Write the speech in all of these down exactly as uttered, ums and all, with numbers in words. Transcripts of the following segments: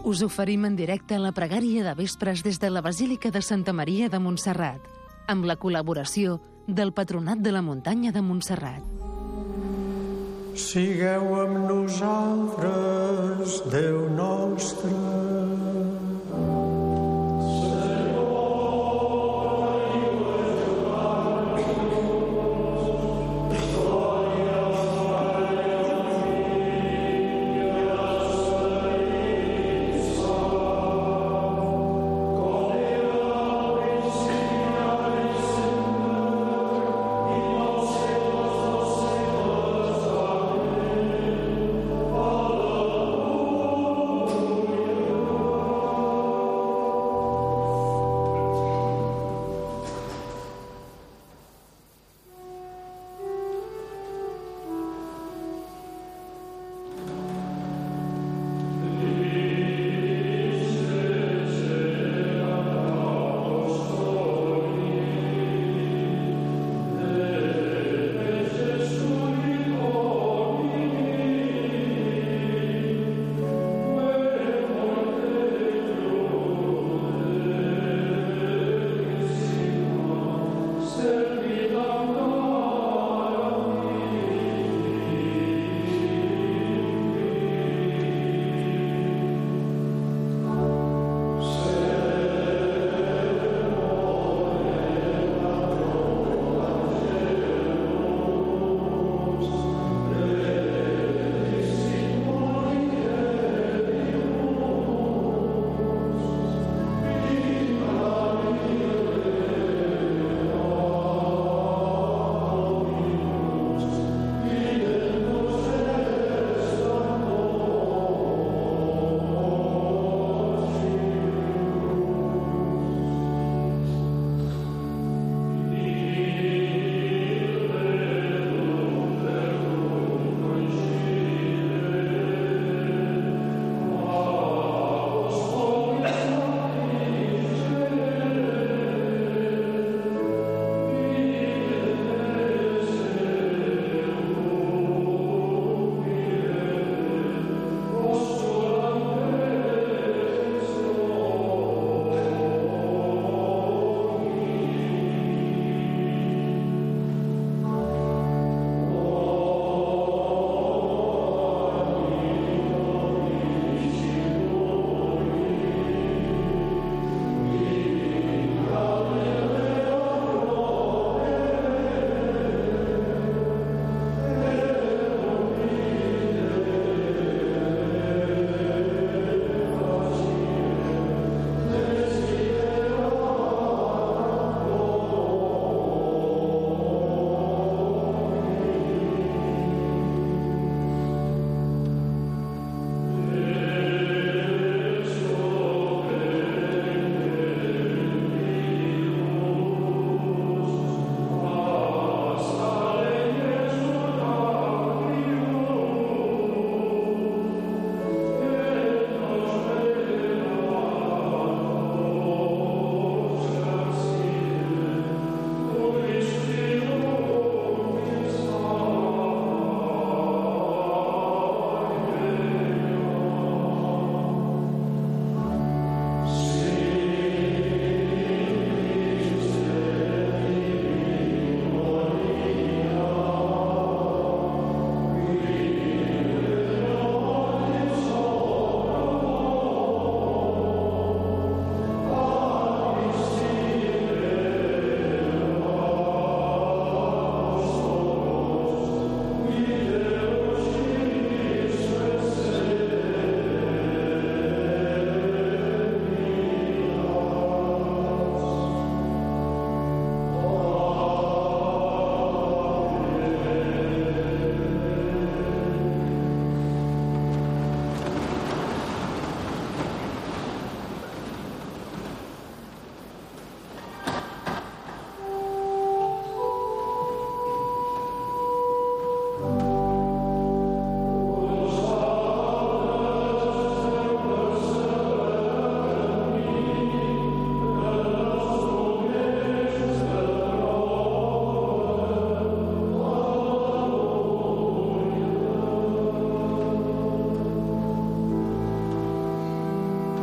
Us oferim en directe la pregària de vespres des de la Basílica de Santa Maria de Montserrat, amb la col·laboració del Patronat de la Muntanya de Montserrat. Sigueu amb nosaltres, Déu nostre.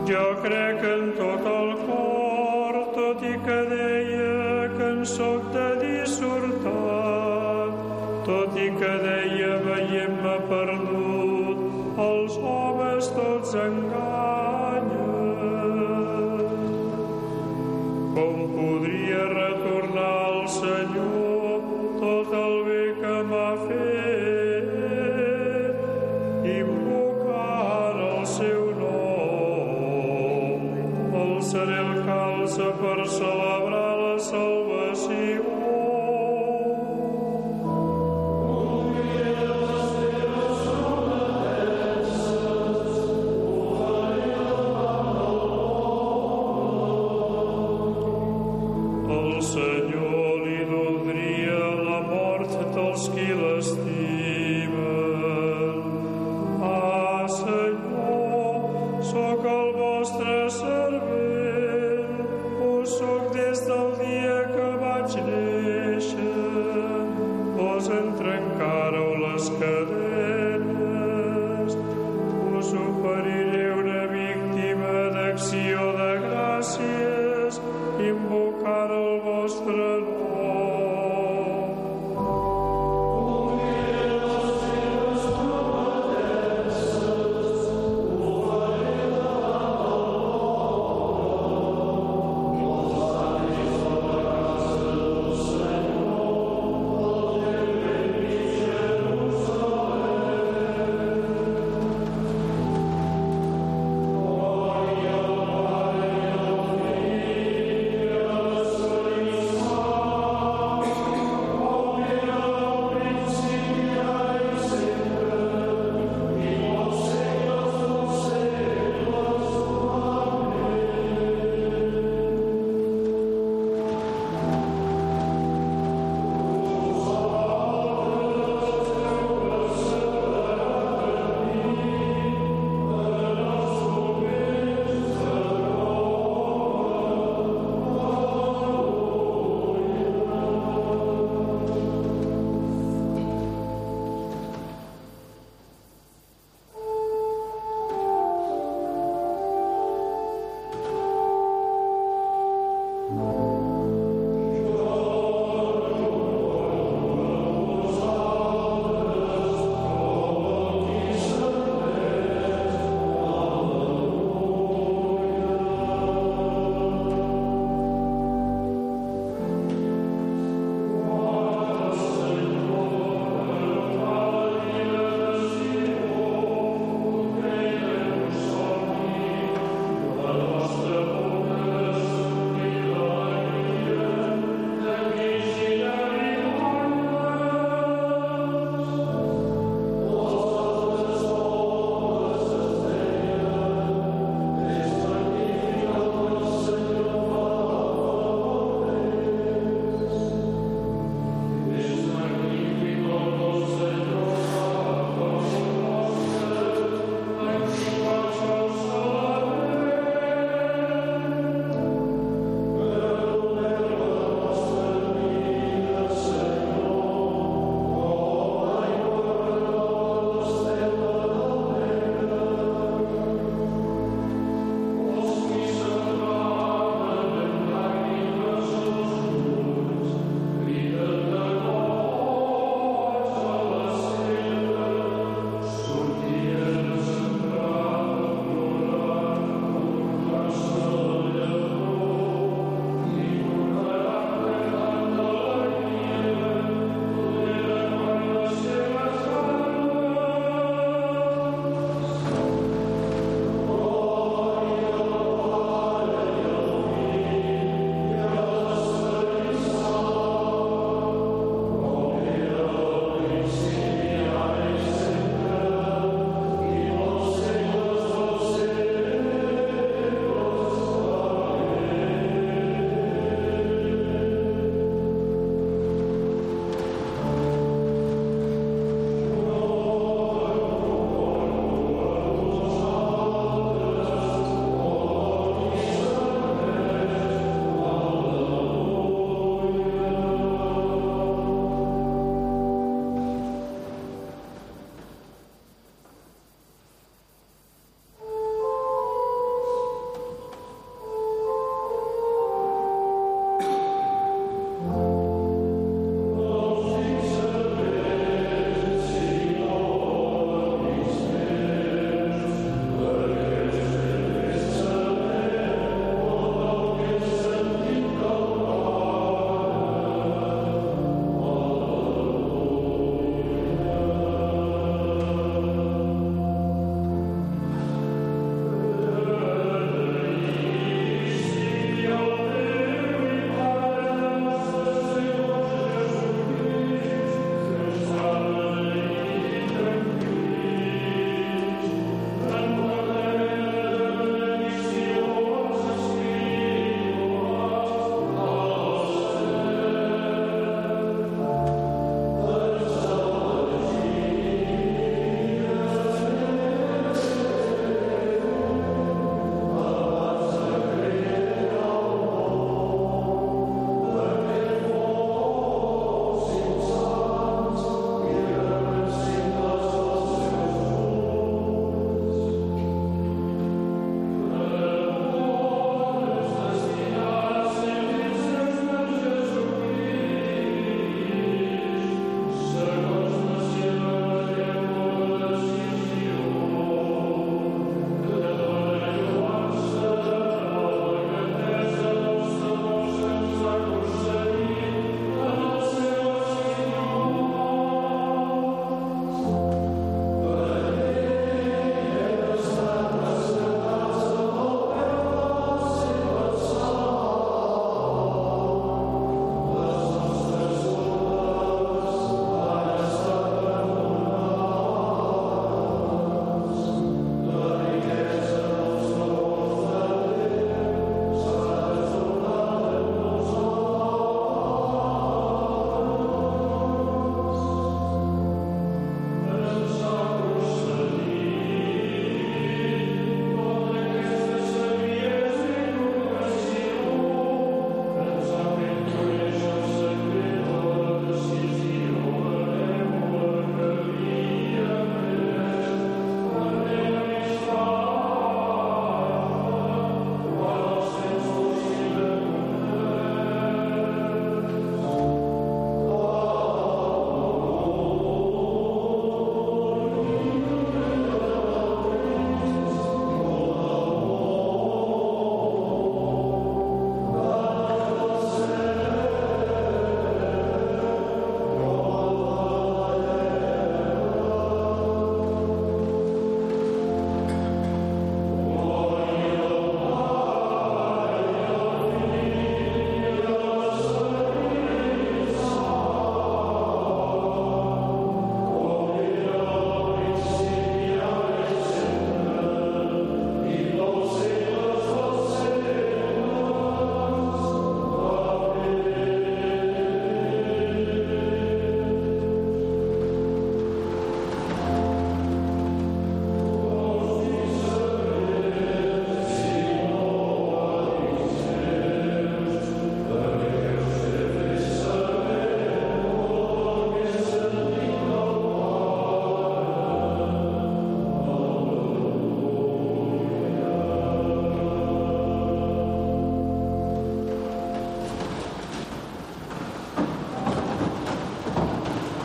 Jo crec en tot el cor, tot i que deia que en soc de dissortat, tot i que deia veient-me perdut, els homes tots enganyen. Com podria retornar al Senyor tot el bé que m'ha fet, invocar el seu nom, alçaré el calze per celebrar la salvació.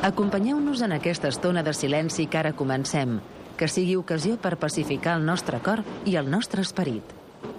Acompanyeu-nos en aquesta estona de silenci que ara comencem, que sigui ocasió per pacificar el nostre cor i el nostre esperit.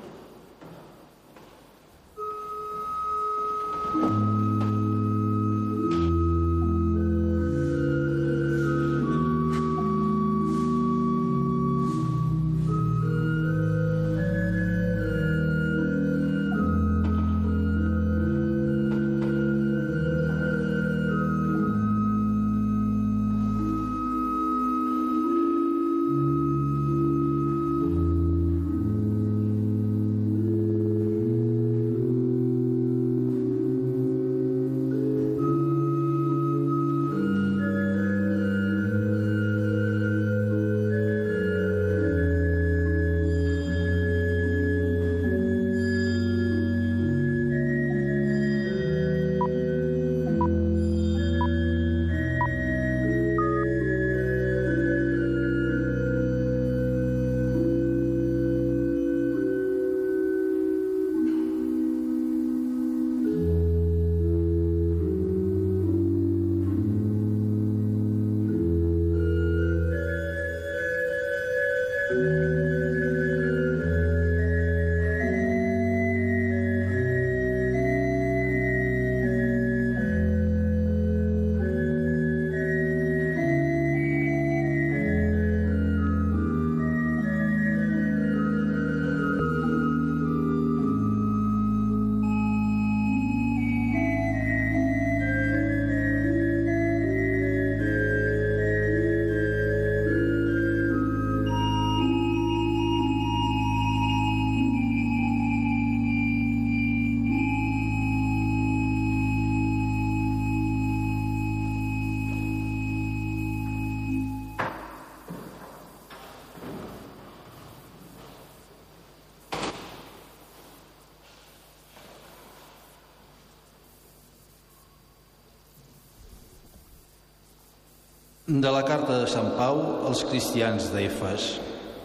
De la carta de Sant Pau als cristians d'Efes.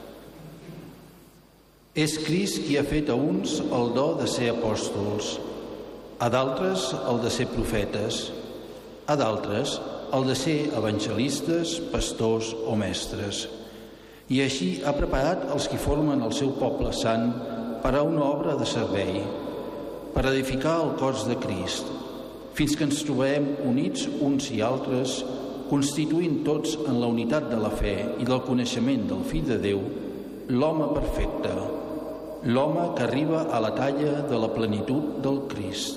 És Crist qui ha fet a uns el do de ser apòstols, a d'altres el de ser profetes, a d'altres el de ser evangelistes, pastors o mestres. I així ha preparat els qui formen el seu poble sant per a una obra de servei, per edificar el cos de Crist, fins que ens trobem units uns i altres, constituint tots en la unitat de la fe i del coneixement del Fill de Déu, l'home perfecte, l'home que arriba a la talla de la plenitud del Crist.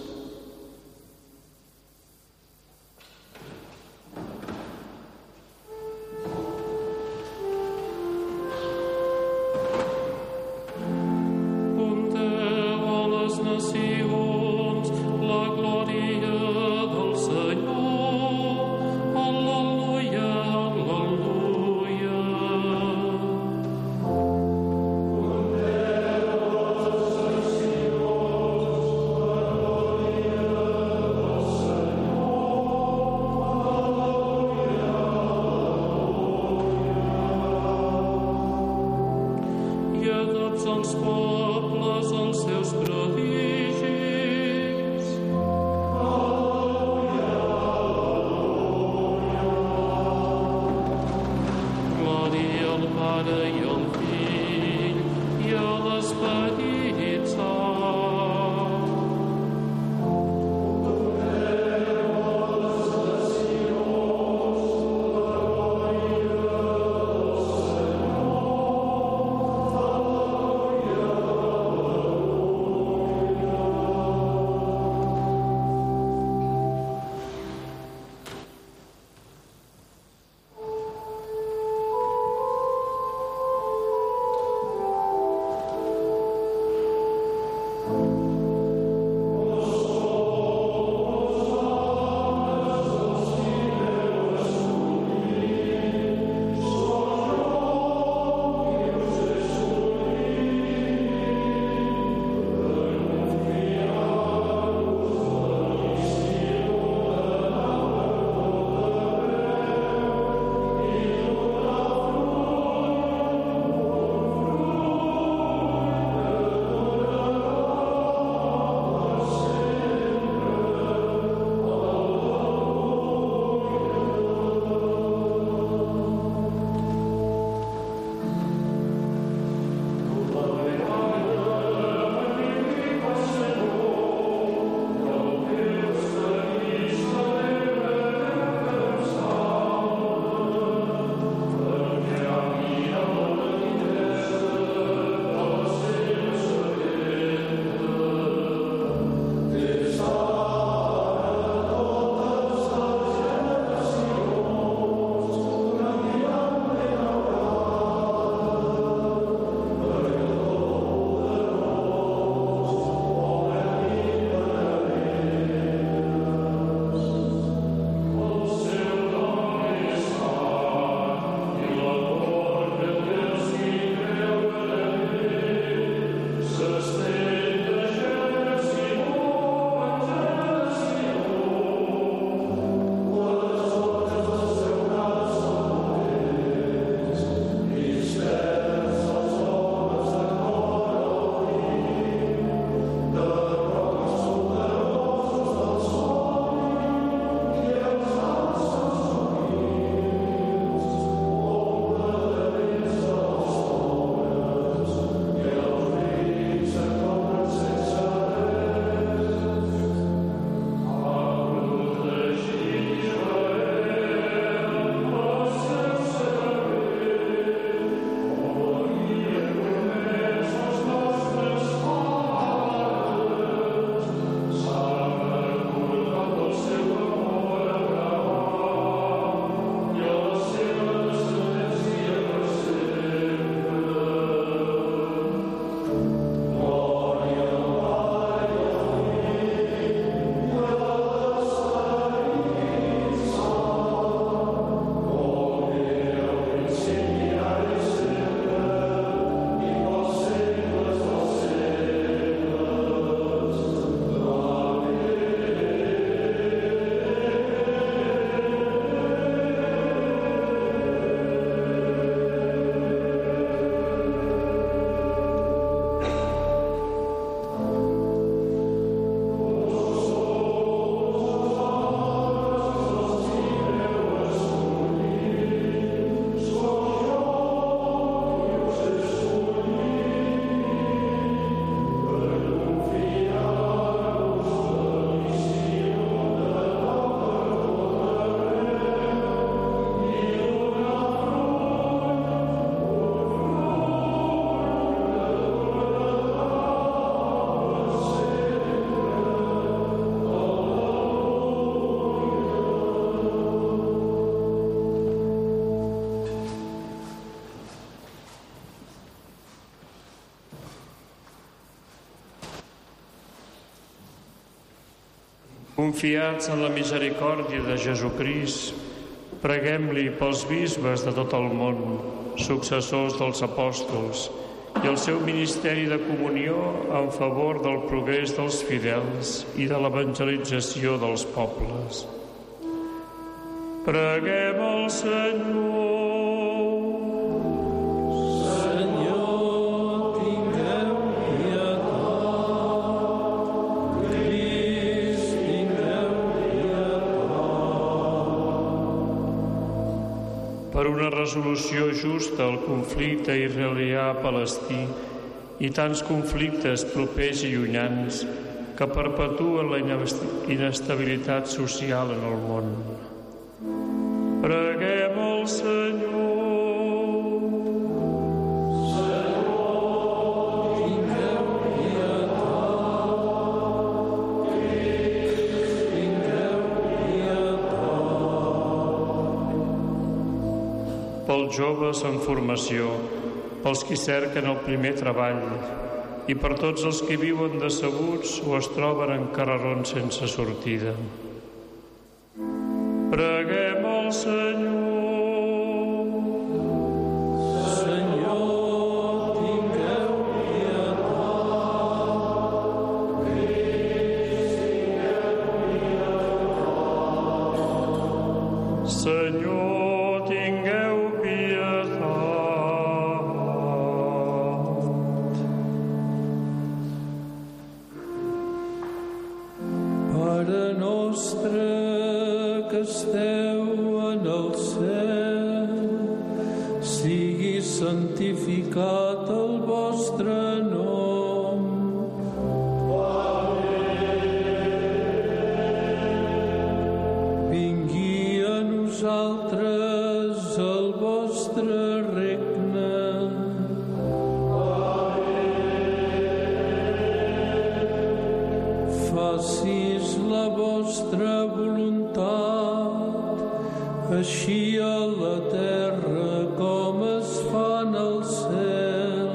Confiats en la misericòrdia de Jesucrist, preguem-li pels bisbes de tot el món, successors dels apòstols, i el seu ministeri de comunió en favor del progrés dels fidels i de l'evangelització dels pobles. Preguem al Senyor. Senyor, tingueu pietat. Crist, tingueu pietat. Per una resolució justa al conflicte israelià palestí i tants conflictes propers i llunyans que perpetuen la inestabilitat social en el món. Preguem al Senyor. Senyor, tingueu pietat. Crist, tingueu pietat. Pels joves en formació, pels qui cerquen el primer treball i per tots els que viuen decebuts o es troben en carrerons sense sortida. Preguem al Senyor. Senyor, tingueu pietat. Crist, tingueu pietat. Senyor, tingueu pietat. Pare nostre que esteu en el cel, sigui santificat el vostre nom. Vingui a nosaltres el vostre regne. Facis la vostra voluntat, així a la terra com es fa en el cel.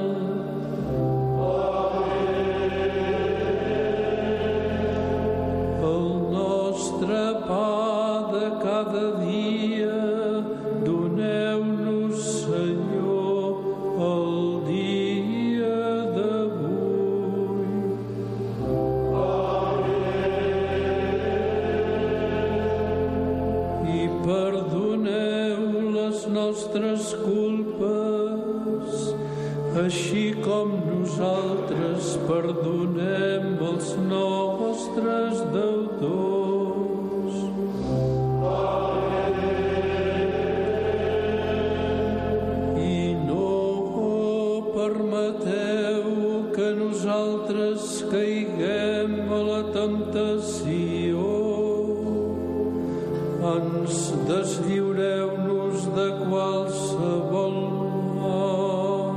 El nostre pa de cada dia doneu-nos, Senyor, el dia d'avui. I perdoneu les nostres culpes, així com nosaltres perdonem els nostres deutors. I no permeteu que nosaltres caiguem a la temptació. Ens deslliureu-nos de qualsevol mal.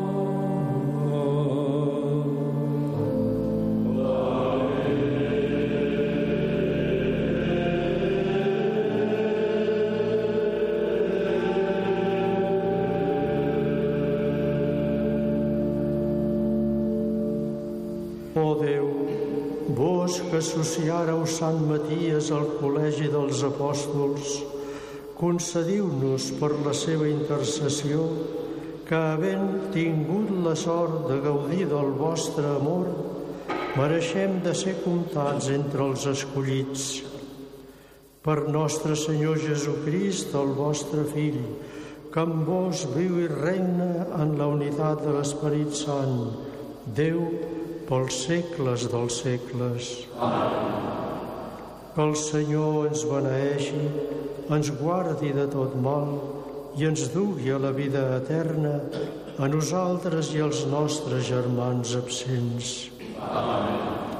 Ó Déu, vos que associàreu Sant Maties al col·legi dels apòstols, concediu-nos per la seva intercessió que, havent tingut la sort de gaudir del vostre amor, mereixem de ser comptats entre els escollits. Per nostre Senyor Jesucrist, el vostre Fill, que amb vos viu i regna en la unitat de l'Esperit Sant, Déu, pels segles dels segles. Amén. Que el Senyor ens beneeixi, ens guardi de tot mal i ens dugui a la vida eterna, a nosaltres i als nostres germans absents. Amén.